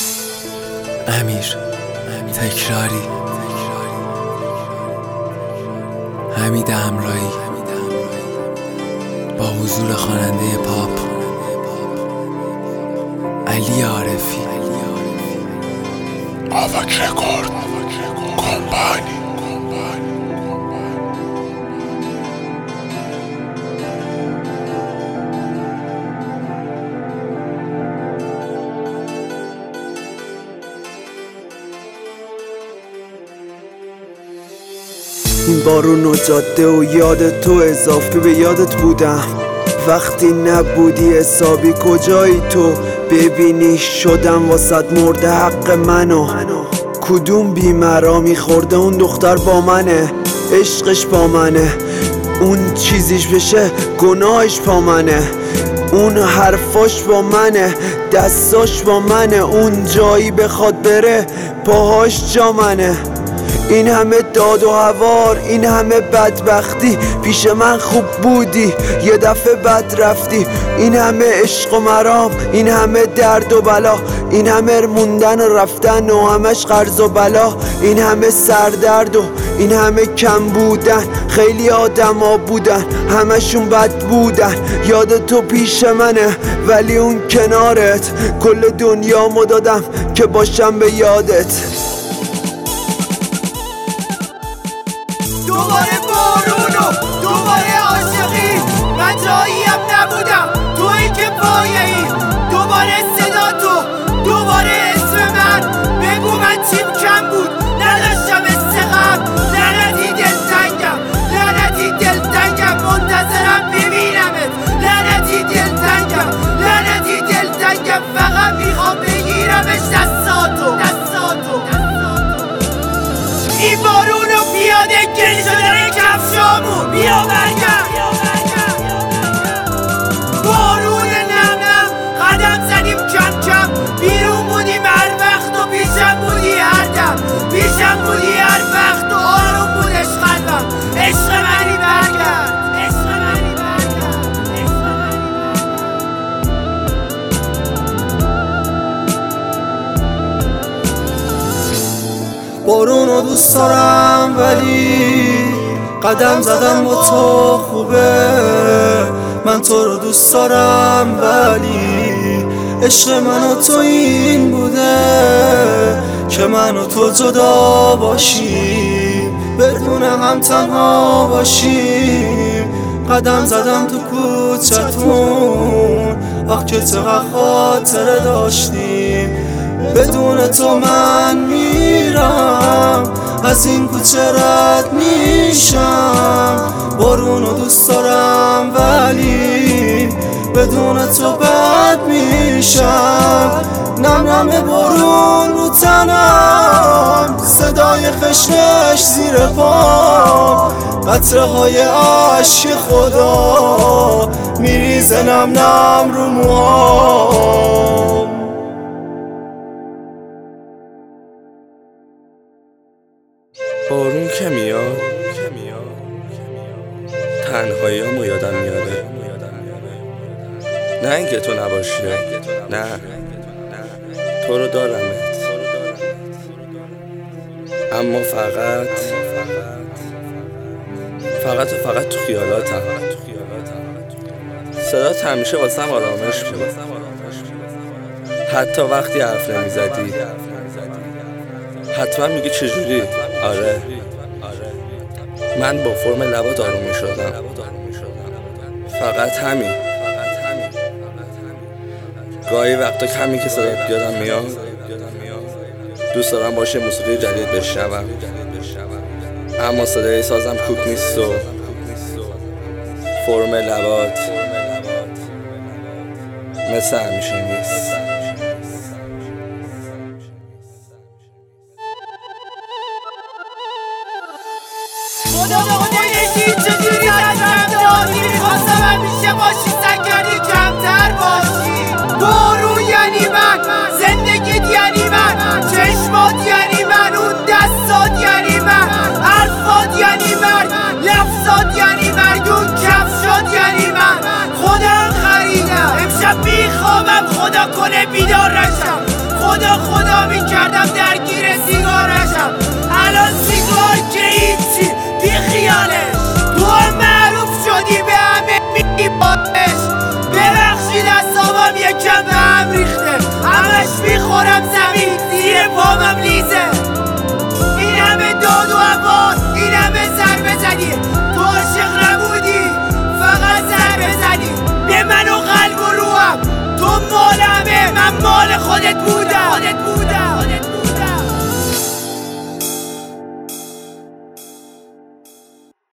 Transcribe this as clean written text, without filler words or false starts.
امیر تکراری، حمید همراهی با حضور خواننده پاپ علی عارفی. آواک رکورد کمپانی. این بارون و جاده و یاد تو اضافه به یادت بودم. وقتی نبودی حسابی کجایی تو؟ ببینی شدم واسد مرده حق منو. کدوم بیمرامی خورده اون دختر با منه؟ عشقش با منه، اون چیزیش بشه گناهش با منه. اون حرفاش با منه، دستاش با منه. اون جایی بخواد بره پاهاش جا منه. این همه داد و هوار، این همه بدبختی، پیش من خوب بودی یه دفعه بد رفتی. این همه عشق و مرام، این همه درد و بلا، این همه موندن و رفتن و همش قرض و بلا. این همه سردرد و این همه کم بودن. خیلی آدم ها بودن همشون بد بودن. یاد تو پیش منه ولی اون کنارت. کل دنیامو دادم که باشم به یادت. دوباره بارون و دوباره عاشقی، من جاییم نبودم تویی که پایه‌ای. دوباره صدا تو، دوباره اسم من. بگو من چیم کم بود، نداشتم استقام. لعنتی دلتنگم، لعنتی دلتنگم، منتظرم ببینمت. لعنتی دلتنگم، لعنتی دلتنگم، فقط میخوام بگیرمش دستاتو. این بارون و پیاده گلی شدن کفشامون، بیا برگرد. بارون نم نم قدم زدیم کم کم. بیرون بودیم هر وقت و پیشم بودی هر دم. پیشم بودی هر وقت و آروم بودش قلبم. عشق منی برگرد، عشق منی برگرد، عشق منی برگرد. بارونو دوست دارم ولی قدم زدم با تو خوبه. من تو رو دوست دارم ولی عشق من و تو این بوده که من و تو جدا باشیم، بدون هم تنها باشیم. قدم زدم تو کوچتون وقت که چقدر خاطره داشتیم. بدون تو من میرم، از این کوچه رد میشم. بارونو دوست دارم ولی بدون تو بد میشم. نم نم بارون رو تنم، صدای خشمش زیر پام، قطره های عشق خدا میریزه نم نم رو موهام. بارون که میاد تنهاییامو یادم میاره. نه اینکه تو نباشی، نه تو رو دارمت، اما فقط تو خیالاتم. صدات همیشه واسم آرامش بود، حتی وقتی حرف نمیزدی. حتما میگی چجوری؟ آره من با فرم لبات آروم میشدم، فقط همین. گاهی وقتا کمی که صدات یادم میاد دوست دارم باشه موسیقی جدید بشنوم، اما صدای سازم کوک نیست و فرم لبات مثل همیشه نیست. خدا نگی چجوری ازم داری، میخواستم همیشه باشی سنگری کمتر باشی. بارون یعنی من، زندگیت یعنی من، چشمات یعنی من، اون دستات یعنی من، حرفات یعنی من، لفظات یعنی مرگ، اون کفشات یعنی من. خودم خریدم امشب میخوابم، خدا کنه بیدار نشم. خدا میکردم درگیر سیگارشم. الان سیگار که هیچی بی خیالش. تو هم معروف شدی به همه میگی بارش. ببخشید اصابم یکم به هم ریخته، همش میخورم زمین زیر پامم لیزه. این همه داد و عوار، این همه ضربه زدی، تو عاشق نبودی فقط ضربه زدی به من و قلب و روحم. تو مال همه، من مال خودت بودم.